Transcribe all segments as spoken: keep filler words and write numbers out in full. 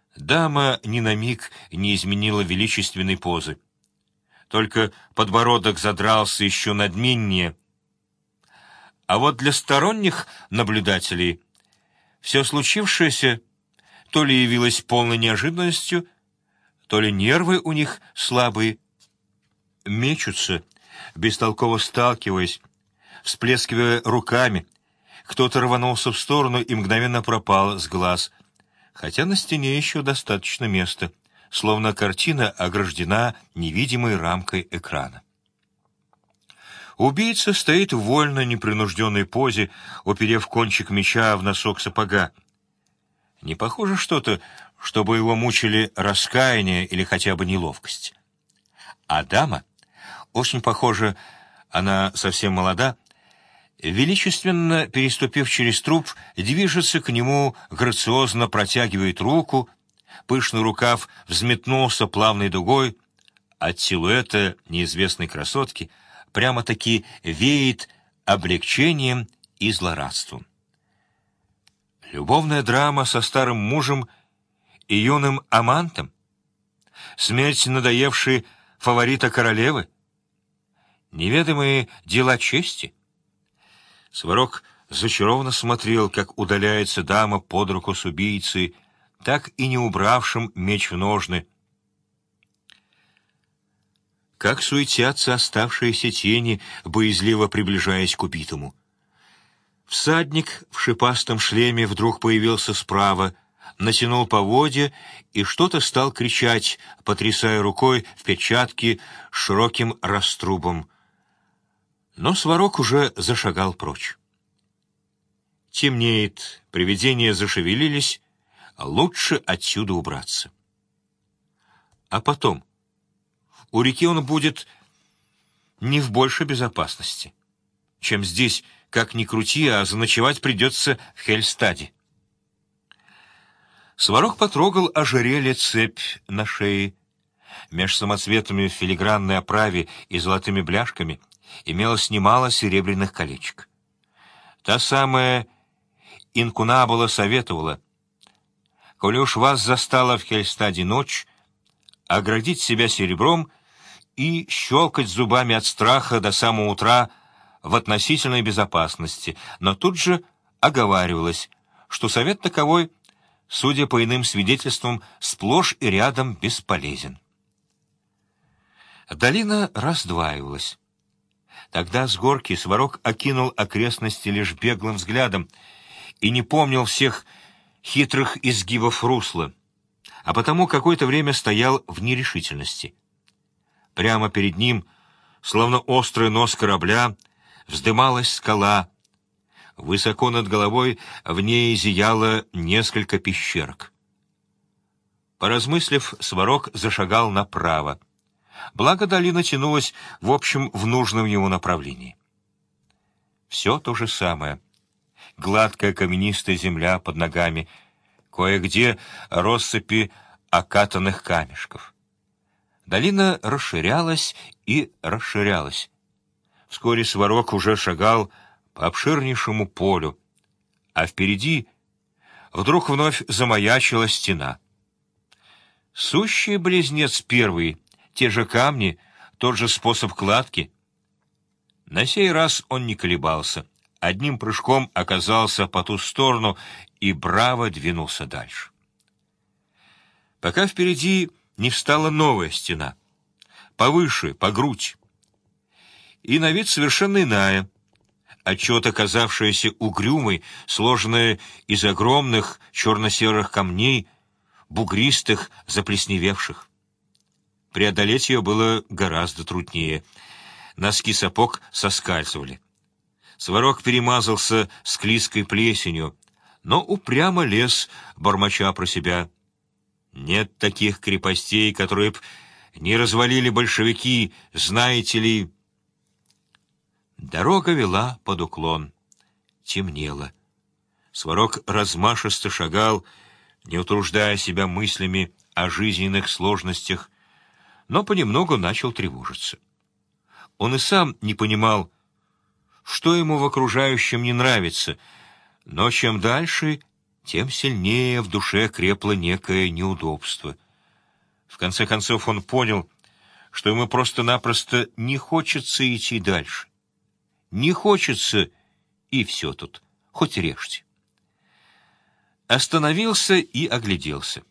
Дама ни на миг не изменила величественной позы. Только подбородок задрался еще надменнее. А вот для сторонних наблюдателей все случившееся то ли явилось полной неожиданностью, то ли нервы у них слабые. Мечутся, бестолково сталкиваясь, всплескивая руками. Кто-то рванулся в сторону и мгновенно пропал с глаз, хотя на стене еще достаточно места, словно картина ограждена невидимой рамкой экрана. Убийца стоит в вольно непринужденной позе, уперев кончик меча в носок сапога. Не похоже что-то, чтобы его мучили раскаяние или хотя бы неловкость. А дама, очень похожа, она совсем молода, величественно переступив через труп, движется к нему, грациозно протягивает руку, пышный рукав взметнулся плавной дугой, от силуэта неизвестной красотки прямо-таки веет облегчением и злорадством. Любовная драма со старым мужем и юным амантом? Смерть надоевшей фаворита королевы? Неведомые дела чести? Сварог зачарованно смотрел, как удаляется дама под руку с убийцей, так и не убравшим меч в ножны. Как суетятся оставшиеся тени, боязливо приближаясь к убитому. Всадник в шипастом шлеме вдруг появился справа, натянул поводья и что-то стал кричать, потрясая рукой в перчатке с широким раструбом. Но Сварог уже зашагал прочь. Темнеет, привидения зашевелились, лучше отсюда убраться. А потом, у реки он будет не в большей безопасности, чем здесь, как ни крути, а заночевать придется в Хельстаде. Сварог потрогал ожерелье цепь на шее. Меж самоцветами в филигранной оправе и золотыми бляшками имелось немало серебряных колечек. Та самая инкунабула советовала: коли уж вас застала в Хельстаде ночь, оградить себя серебром и щелкать зубами от страха до самого утра в относительной безопасности, но тут же оговаривалось, что совет таковой, судя по иным свидетельствам, сплошь и рядом бесполезен. Долина раздваивалась. Тогда с горки Сварог окинул окрестности лишь беглым взглядом и не помнил всех хитрых изгибов русла, а потому какое-то время стоял в нерешительности. Прямо перед ним, словно острый нос корабля, вздымалась скала. Высоко над головой в ней зияло несколько пещерок. Поразмыслив, Сварог зашагал направо. Благо долина тянулась, в общем, в нужном ему направлении. Все то же самое. Гладкая каменистая земля под ногами, кое-где россыпи окатанных камешков. Долина расширялась и расширялась. Вскоре Сварог уже шагал по обширнейшему полю, а впереди вдруг вновь замаячила стена. Сущий близнец первый, те же камни, тот же способ кладки. На сей раз он не колебался, одним прыжком оказался по ту сторону и браво двинулся дальше. Пока впереди не встала новая стена, повыше, по грудь, и на вид совершенно иная, отчет оказавшаяся угрюмой, сложенная из огромных черно-серых камней, бугристых, заплесневевших. Преодолеть ее было гораздо труднее. Носки сапог соскальзывали. Сварог перемазался склизкой плесенью, но упрямо лез, бормоча про себя. Нет таких крепостей, которые б не развалили большевики, знаете ли. Дорога вела под уклон. Темнело. Сварог размашисто шагал, не утруждая себя мыслями о жизненных сложностях, но понемногу начал тревожиться. Он и сам не понимал, что ему в окружающем не нравится, но чем дальше, тем сильнее в душе крепло некое неудобство. В конце концов он понял, что ему просто-напросто не хочется идти дальше. Не хочется, и все тут, хоть режьте. Остановился и огляделся.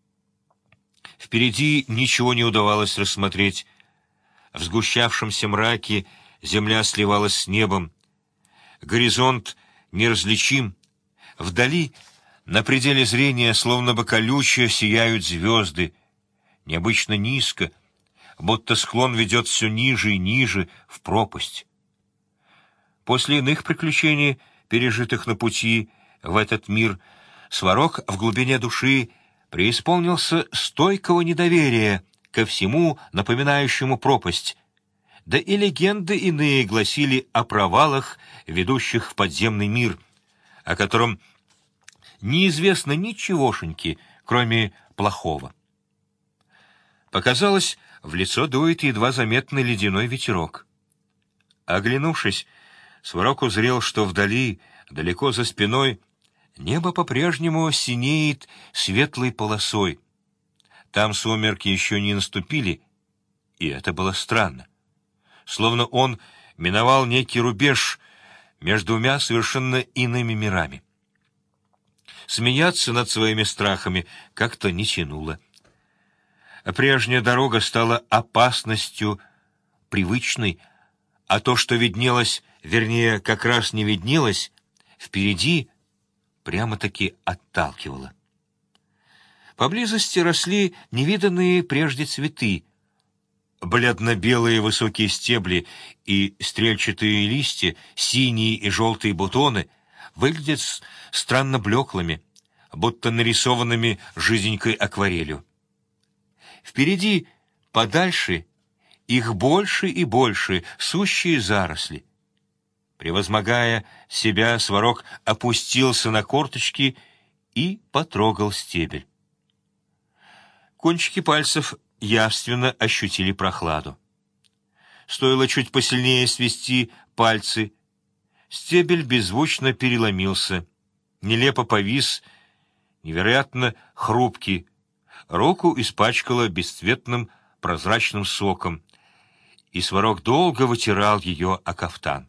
Впереди ничего не удавалось рассмотреть. В сгущавшемся мраке земля сливалась с небом. Горизонт неразличим. Вдали, на пределе зрения, словно бы колючие, сияют звезды. Необычно низко, будто склон ведет все ниже и ниже в пропасть. После иных приключений, пережитых на пути в этот мир, Сварог в глубине души преисполнился стойкого недоверия ко всему, напоминающему пропасть. Да и легенды иные гласили о провалах, ведущих в подземный мир, о котором неизвестно ничегошеньки, кроме плохого. Показалось, в лицо дует едва заметный ледяной ветерок. Оглянувшись, Сварог узрел, что вдали, далеко за спиной, небо по-прежнему синеет светлой полосой. Там сумерки еще не наступили, и это было странно. Словно он миновал некий рубеж между двумя совершенно иными мирами. Смеяться над своими страхами как-то не тянуло. А прежняя дорога стала опасностью привычной, а то, что виднелось, вернее, как раз не виднелось, впереди прямо-таки отталкивало. Поблизости росли невиданные прежде цветы. Бледно-белые высокие стебли и стрельчатые листья, синие и желтые бутоны выглядят странно блеклыми, будто нарисованными жизненькой акварелью. Впереди, подальше, их больше и больше, сущие заросли. Превозмогая себя, Сварог опустился на корточки и потрогал стебель. Кончики пальцев явственно ощутили прохладу. Стоило чуть посильнее свести пальцы. Стебель беззвучно переломился, нелепо повис, невероятно хрупкий. Руку испачкало бесцветным прозрачным соком, и Сварог долго вытирал ее о кафтан.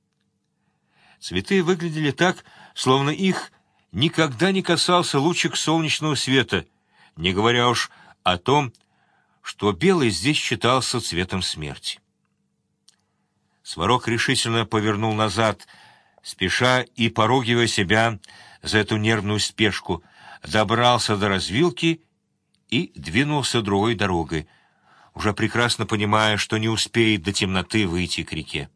Цветы выглядели так, словно их никогда не касался лучик солнечного света, не говоря уж о том, что белый здесь считался цветом смерти. Сварог решительно повернул назад, спеша и поругивая себя за эту нервную спешку, добрался до развилки и двинулся другой дорогой, уже прекрасно понимая, что не успеет до темноты выйти к реке.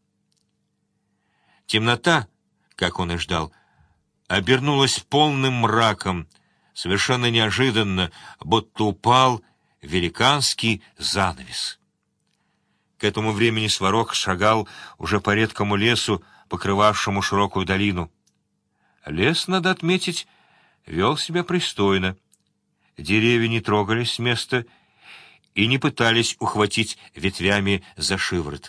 Темнота, как он и ждал, обернулась полным мраком, совершенно неожиданно, будто упал великанский занавес. К этому времени Сварог шагал уже по редкому лесу, покрывавшему широкую долину. Лес, надо отметить, вел себя пристойно. Деревья не трогались с места и не пытались ухватить ветвями за шиворот.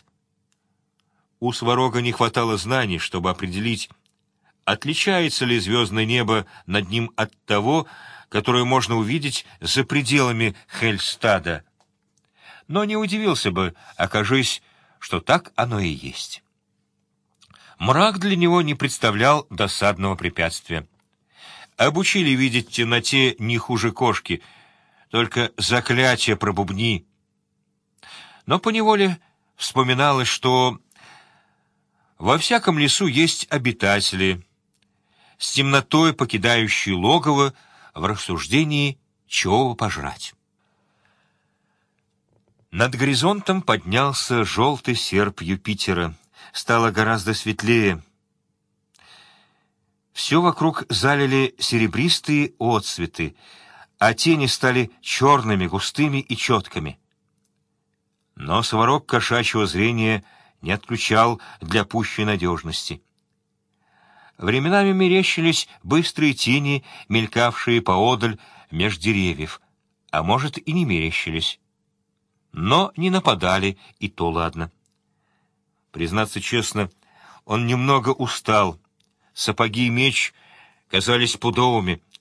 У Сварога не хватало знаний, чтобы определить, отличается ли звездное небо над ним от того, которое можно увидеть за пределами Хельстада. Но не удивился бы, окажись, что так оно и есть. Мрак для него не представлял досадного препятствия. Обучили видеть в темноте не хуже кошки, только заклятие пробубни. Но поневоле вспоминалось, что во всяком лесу есть обитатели, с темнотой покидающие логово в рассуждении, чего пожрать. Над горизонтом поднялся желтый серп Юпитера. Стало гораздо светлее. Все вокруг залили серебристые отсветы, а тени стали черными, густыми и четкими. Но Сварог кошачьего зрения не отключал для пущей надежности. Временами мерещились быстрые тени, мелькавшие поодаль меж деревьев, а может и не мерещились. Но не нападали, и то ладно. Признаться честно, он немного устал. Сапоги и меч казались пудовыми,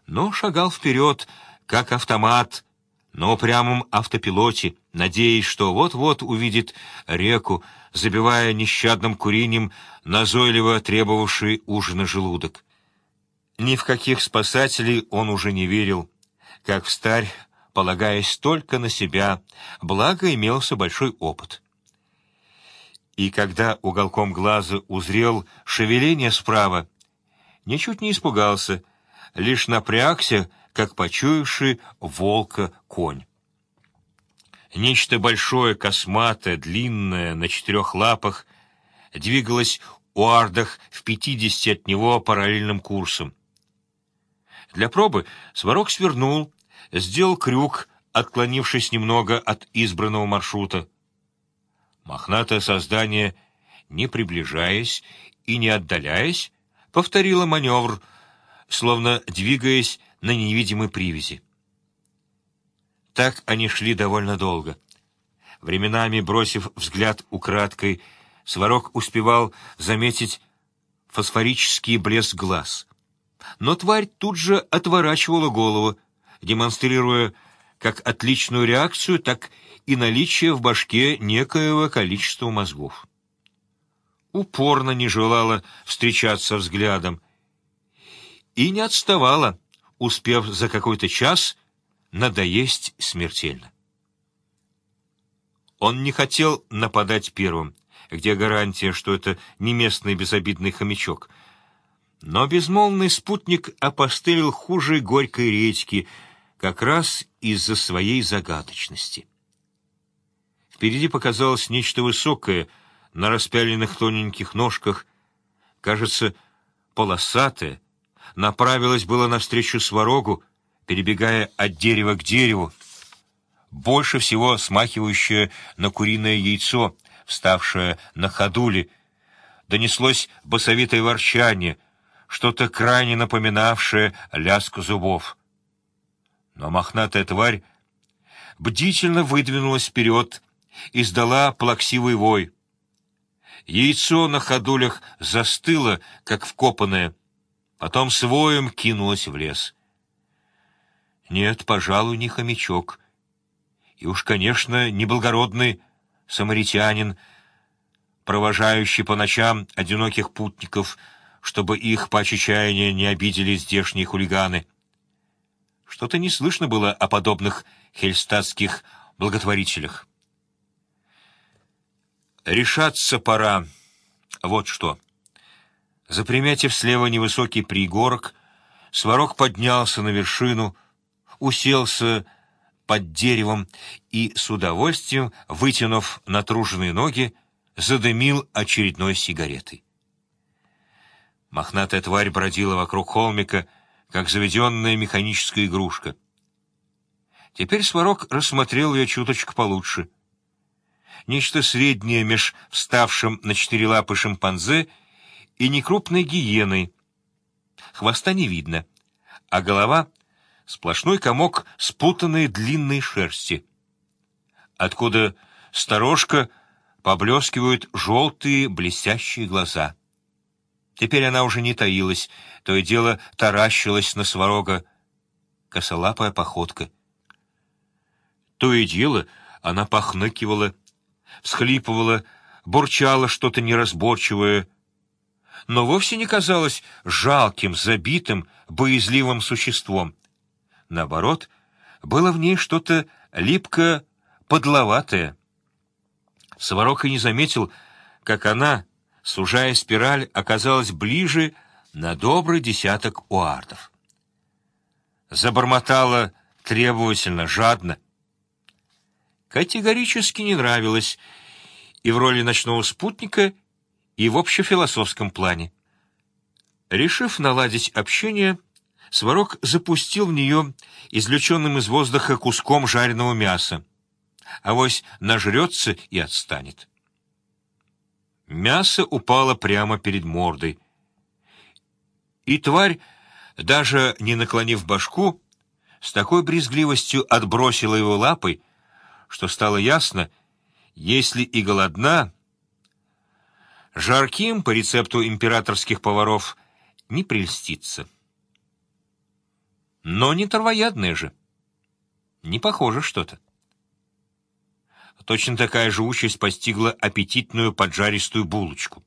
но шагал вперед, как автомат, на упрямом автопилоте, надеясь, что вот-вот увидит реку, забивая нещадным курением назойливо требовавший ужина желудок. Ни в каких спасателей он уже не верил, как встарь, полагаясь только на себя, благо имелся большой опыт. И когда уголком глаза узрел шевеление справа, ничуть не испугался, лишь напрягся, как почуявший волка конь. Нечто большое, косматое, длинное, на четырех лапах, двигалось у ардах в пятидесяти от него параллельным курсом. Для пробы Сварог свернул, сделал крюк, отклонившись немного от избранного маршрута. Мохнатое создание, не приближаясь и не отдаляясь, повторило маневр, словно двигаясь на невидимой привязи. Так они шли довольно долго. Временами, бросив взгляд украдкой, Сварог успевал заметить фосфорический блеск глаз. Но тварь тут же отворачивала голову, демонстрируя как отличную реакцию, так и наличие в башке некоего количества мозгов. Упорно не желала встречаться взглядом и не отставала, успев за какой-то час надоесть смертельно. Он не хотел нападать первым, где гарантия, что это не местный безобидный хомячок, но безмолвный спутник опостылил хуже горькой редьки, как раз из-за своей загадочности. Впереди показалось нечто высокое, на распяленных тоненьких ножках, кажется, полосатое, направилось было навстречу Сварогу, перебегая от дерева к дереву, больше всего смахивающее на куриное яйцо, вставшее на ходули. Донеслось басовитое ворчание, что-то крайне напоминавшее лязг зубов. Но мохнатая тварь бдительно выдвинулась вперед, издала плаксивый вой. Яйцо на ходулях застыло, как вкопанное, потом с воем кинулось в лес. Нет, пожалуй, не хомячок. И уж, конечно, не благородный самаритянин, провожающий по ночам одиноких путников, чтобы их по отчаянию не обидели здешние хулиганы. Что-то не слышно было о подобных хельстатских благотворителях. Решаться пора. Вот что. Заприметив слева невысокий пригорок, Сварог поднялся на вершину, уселся под деревом и, с удовольствием, вытянув натруженные ноги, задымил очередной сигаретой. Мохнатая тварь бродила вокруг холмика, как заведенная механическая игрушка. Теперь Сварог рассмотрел ее чуточку получше. Нечто среднее меж вставшим на четыре лапы шимпанзе и некрупной гиеной. Хвоста не видно, а голова — сплошной комок спутанной длинной шерсти, откуда сторожка поблескивают желтые блестящие глаза. Теперь она уже не таилась, то и дело таращилась на Сварога. Косолапая походка. То и дело она похныкивала, всхлипывала, бурчала что-то неразборчивое, но вовсе не казалась жалким, забитым, боязливым существом. Наоборот, было в ней что-то липко-подловатое. Сварог и не заметил, как она, сужая спираль, оказалась ближе на добрый десяток уардов. Забормотала требовательно, жадно. Категорически не нравилось и в роли ночного спутника, и в общефилософском плане. Решив наладить общение, Сварог запустил в нее извлеченным из воздуха куском жареного мяса. Авось нажрется и отстанет. Мясо упало прямо перед мордой. И тварь, даже не наклонив башку, с такой брезгливостью отбросила его лапой, что стало ясно, если и голодна, жарким, по рецепту императорских поваров, не прельстится. но не травоядное же. Не похоже что-то. Точно такая же участь постигла аппетитную поджаристую булочку.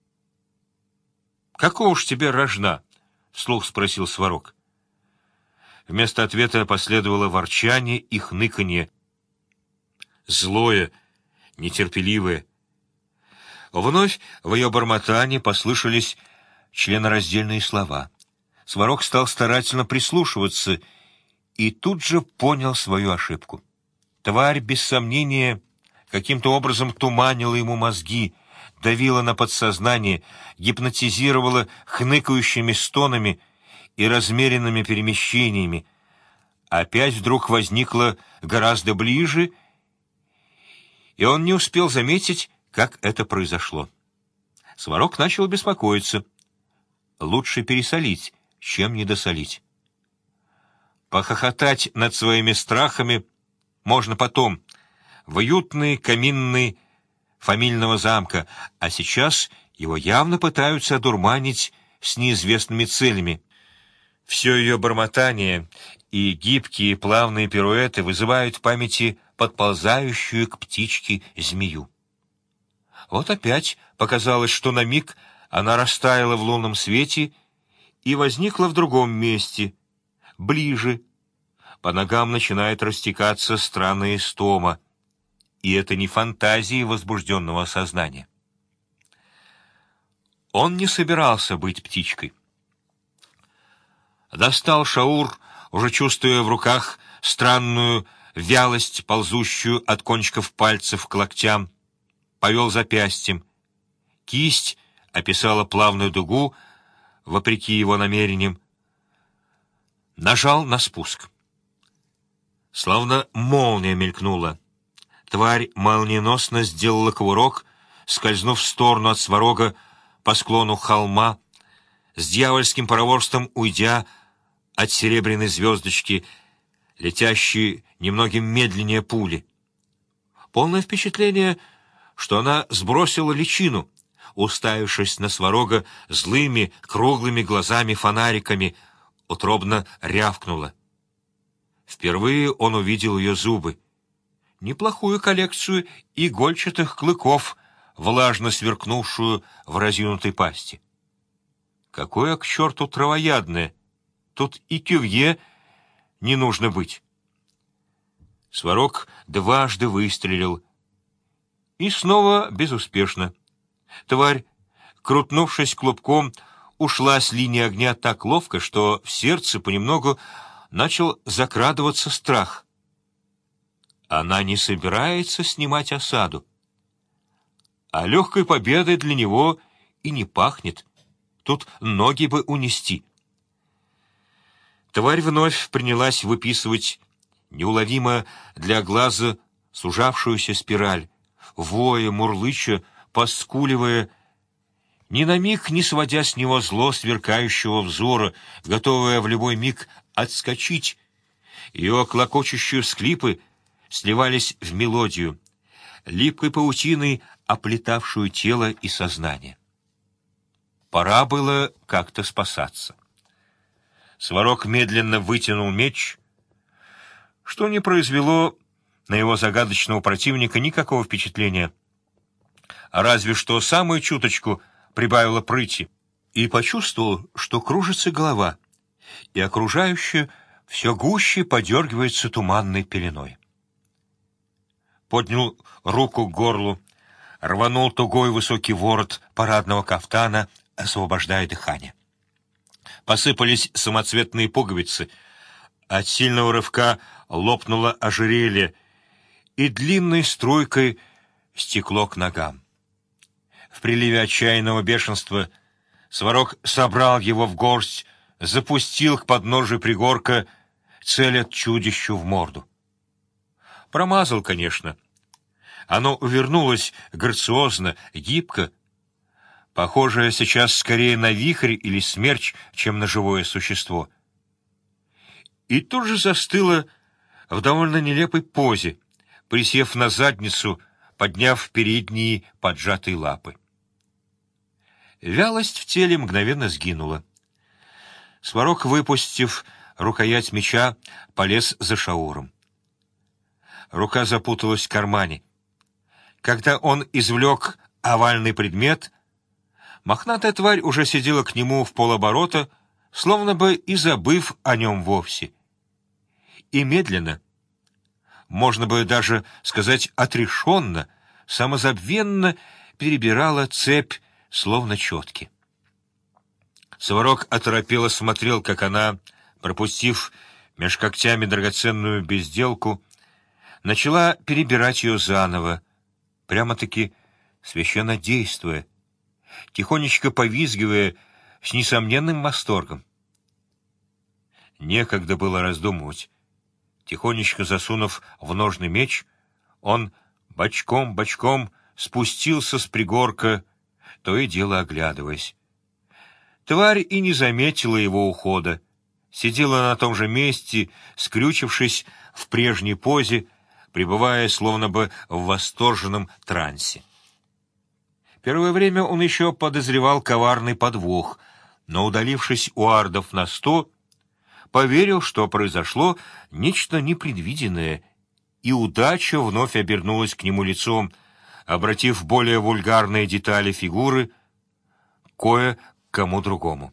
«Какого ж тебе рожна?» — вслух спросил Сварог. Вместо ответа последовало ворчание и хныканье. Злое, нетерпеливое. Вновь в ее бормотании послышались членораздельные слова. Сварог стал старательно прислушиваться и тут же понял свою ошибку. Тварь, без сомнения, каким-то образом туманила ему мозги, давила на подсознание, гипнотизировала хныкающими стонами и размеренными перемещениями. Опять вдруг возникла гораздо ближе, и он не успел заметить, как это произошло. Сварог начал беспокоиться. Лучше пересолить, чем недосолить. Похохотать над своими страхами можно потом, в уютной каминной фамильного замка, а сейчас его явно пытаются одурманить с неизвестными целями. Все ее бормотание и гибкие плавные пируэты вызывают в памяти подползающую к птичке змею. Вот опять показалось, что на миг она растаяла в лунном свете и возникла в другом месте, ближе. По ногам начинает растекаться странная истома, и это не фантазии возбужденного сознания. Он не собирался быть птичкой. Достал шаур, уже чувствуя в руках странную вялость, ползущую от кончиков пальцев к локтям, повел запястьем. Кисть описала плавную дугу, вопреки его намерениям. Нажал на спуск. Словно молния мелькнула. Тварь молниеносно сделала кувырок, скользнув в сторону от Сварога по склону холма, с дьявольским проворством уйдя от серебряной звездочки, летящей немногим медленнее пули. Полное впечатление, что она сбросила личину, уставившись на Сварога злыми круглыми глазами-фонариками, утробно рявкнула. Впервые он увидел ее зубы. Неплохую коллекцию игольчатых клыков, влажно сверкнувшую в разинутой пасти. Какое к черту травоядное! Тут и кювье не нужно быть. Сварог дважды выстрелил. И снова безуспешно. Тварь, крутнувшись клубком, ушла с линии огня так ловко, что в сердце понемногу начал закрадываться страх. Она не собирается снимать осаду. А легкой победой для него и не пахнет. Тут ноги бы унести. Тварь вновь принялась выписывать неуловимо для глаза сужавшуюся спираль, воя, мурлыча, поскуливая, ни на миг не сводя с него зло сверкающего взора, готовая в любой миг отскочить. Ее клокочущие всхлипы сливались в мелодию, липкой паутиной оплетавшую тело и сознание. Пора было как-то спасаться. Сварог медленно вытянул меч, что не произвело на его загадочного противника никакого впечатления, а разве что самую чуточку прибавило прыти, и почувствовал, что кружится голова, и окружающее все гуще подергивается туманной пеленой. Поднял руку к горлу, рванул тугой высокий ворот парадного кафтана, освобождая дыхание. Посыпались самоцветные пуговицы, от сильного рывка лопнуло ожерелье, и длинной струйкой стекло к ногам. В приливе отчаянного бешенства Сварог собрал его в горсть, запустил к подножию пригорка, целя чудищу в морду. Промазал, конечно. Оно увернулось грациозно, гибко, похожее сейчас скорее на вихрь или смерч, чем на живое существо. И тут же застыло в довольно нелепой позе, присев на задницу, подняв передние поджатые лапы. Вялость в теле мгновенно сгинула. Сварог, выпустив рукоять меча, полез за Шауром. Рука запуталась в кармане. Когда он извлек овальный предмет, мохнатая тварь уже сидела к нему в полоборота, словно бы и забыв о нем вовсе. И медленно, можно бы даже сказать отрешенно, самозабвенно перебирала цепь, словно четки. Сварог оторопело смотрел, как она, пропустив меж когтями драгоценную безделку, начала перебирать ее заново, прямо-таки священно действуя, тихонечко повизгивая с несомненным восторгом. Некогда было раздумывать. Тихонечко засунув в ножны меч, он бочком-бочком спустился с пригорка, то и дело оглядываясь. Тварь и не заметила его ухода, сидела на том же месте, скрючившись в прежней позе, пребывая словно бы в восторженном трансе. Первое время он еще подозревал коварный подвох, но, удалившись у ардов на сто, поверил, что произошло нечто непредвиденное, и удача вновь обернулась к нему лицом, обратив более вульгарные детали фигуры кое кому другому.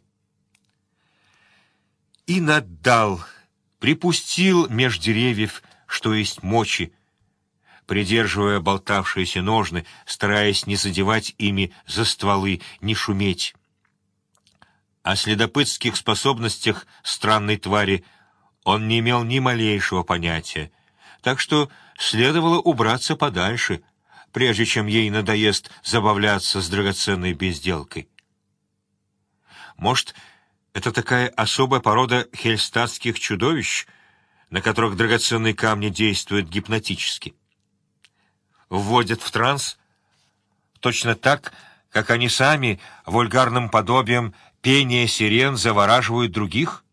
И наддал, припустил меж деревьев, что есть мочи, придерживая болтавшиеся ножны, стараясь не задевать ими за стволы, не шуметь. О следопытских способностях странной твари он не имел ни малейшего понятия, так что следовало убраться подальше, прежде чем ей надоест забавляться с драгоценной безделкой. Может, это такая особая порода хельстатских чудовищ, на которых драгоценные камни действуют гипнотически? Вводят в транс точно так, как они сами вульгарным подобием пения сирен завораживают других?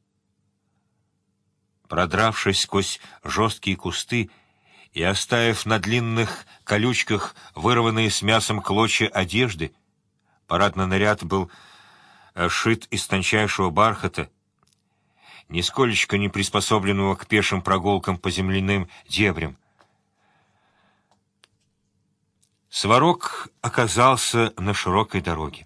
Продравшись сквозь жесткие кусты и оставив на длинных колючках вырванные с мясом клочья одежды, парадный наряд был шит из тончайшего бархата, нисколечко не приспособленного к пешим прогулкам по земляным дебрям. Сварог оказался на широкой дороге.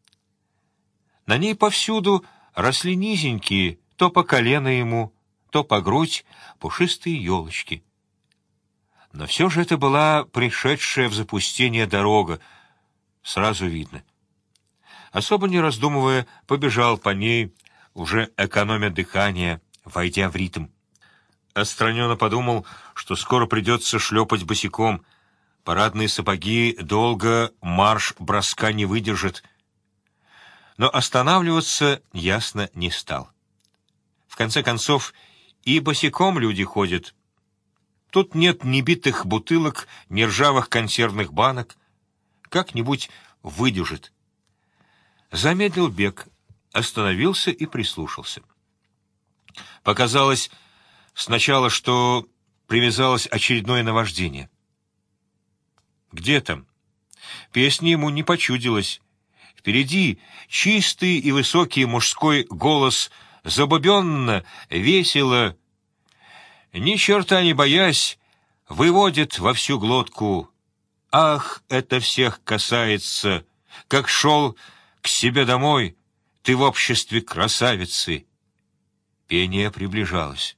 На ней повсюду росли низенькие, то по колено ему, то по грудь, пушистые елочки. Но все же это была пришедшая в запустение дорога, сразу видно. Особо не раздумывая, побежал по ней, уже экономя дыхание, войдя в ритм. Отстраненно подумал, что скоро придется шлепать босиком. Парадные сапоги долго марш-броска не выдержат. Но останавливаться ясно не стал. В конце концов, и босиком люди ходят. Тут нет ни битых бутылок, ни ржавых консервных банок. Как-нибудь выдержит. Замедлил бег, остановился и прислушался. Показалось сначала, что привязалось очередное наваждение. Где там? Песня ему не почудилась. Впереди чистый и высокий мужской голос забубенно, весело, ни черта не боясь, выводит во всю глотку: «Ах, это всех касается, как шел к себе домой, ты в обществе красавицы». Пение приближалось.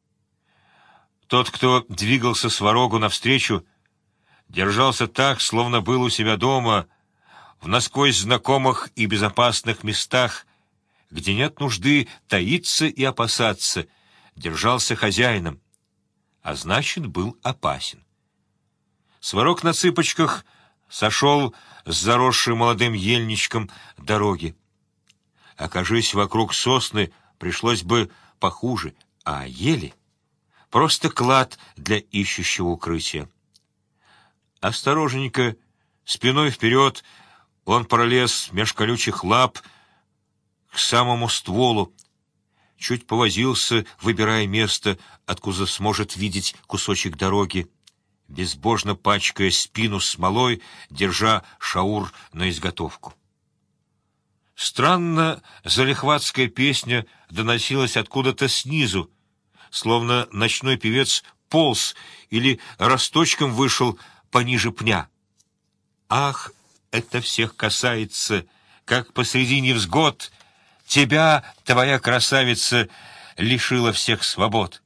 Тот, кто двигался Сварогу навстречу, держался так, словно был у себя дома, в насквозь знакомых и безопасных местах, где нет нужды таиться и опасаться, держался хозяином, а значит, был опасен. Сварог на цыпочках сошел с заросшей молодым ельничком дороги. Окажись вокруг сосны, пришлось бы похуже, а ели — просто клад для ищущего укрытия. Осторожненько, спиной вперед, он пролез меж колючих лап к самому стволу, чуть повозился, выбирая место, откуда сможет видеть кусочек дороги, безбожно пачкая спину смолой, держа Шаур на изготовку. Странно, залихватская песня доносилась откуда-то снизу, словно ночной певец полз или росточком вышел пониже пня. Ах, это всех касается, как посреди невзгод тебя, твоя красавица, лишила всех свобод.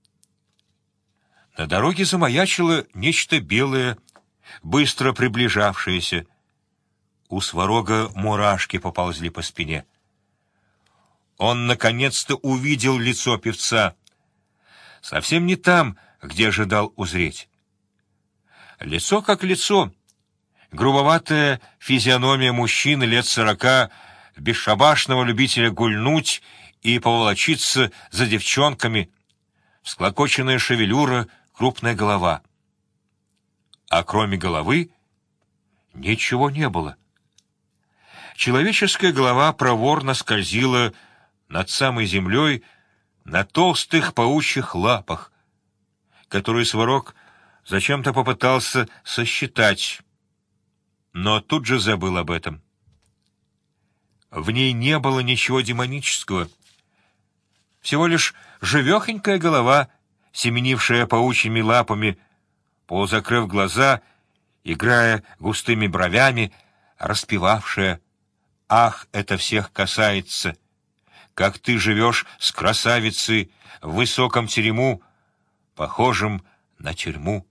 На дороге замаячило нечто белое, быстро приближавшееся. У Сварога мурашки поползли по спине. Он наконец-то увидел лицо певца. Совсем не там, где ожидал узреть. Лицо как лицо. Грубоватая физиономия мужчины лет сорока, бесшабашного любителя гульнуть и поволочиться за девчонками, всклокоченная шевелюра, крупная голова. А кроме головы ничего не было. Человеческая голова проворно скользила над самой землей на толстых паучьих лапах, которые Сварог зачем-то попытался сосчитать, но тут же забыл об этом. В ней не было ничего демонического, всего лишь живехонькая голова, семенившая паучьими лапами, полузакрыв глаза, играя густыми бровями, распевавшая: «Ах, это всех касается! Как ты живешь с красавицей в высоком терему, похожим на тюрьму!»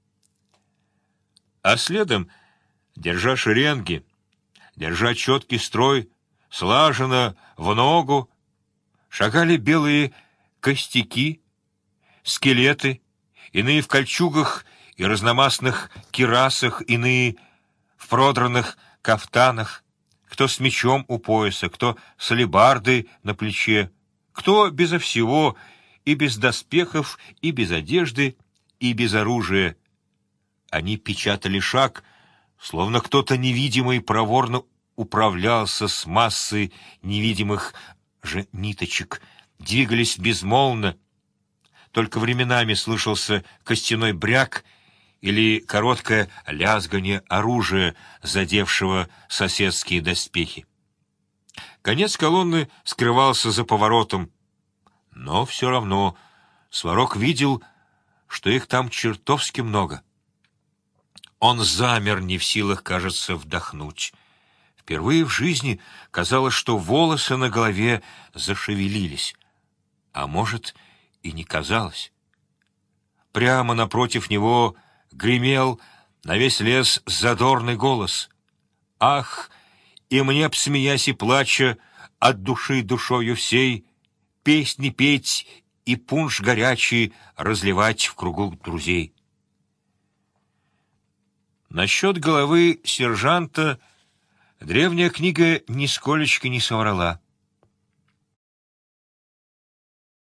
А следом, держа шеренги, держа четкий строй, слаженно в ногу, шагали белые костяки, скелеты, иные в кольчугах и разномастных кирасах, иные в продранных кафтанах, кто с мечом у пояса, кто с алебардой на плече, кто безо всего, и без доспехов, и без одежды, и без оружия. Они печатали шаг, словно кто-то невидимый проворно управлялся с массой невидимых же ниточек, двигались безмолвно, только временами слышался костяной бряк или короткое лязганье оружия, задевшего соседские доспехи. Конец колонны скрывался за поворотом, но все равно Сварог видел, что их там чертовски много. Он замер, не в силах, кажется, вдохнуть. Впервые в жизни казалось, что волосы на голове зашевелились, а может, и не казалось. Прямо напротив него гремел на весь лес задорный голос: «Ах, и мне б, смеясь и плача, от души душою всей, песни петь и пунш горячий разливать в кругу друзей». Насчет головы сержанта древняя книга нисколечко не соврала.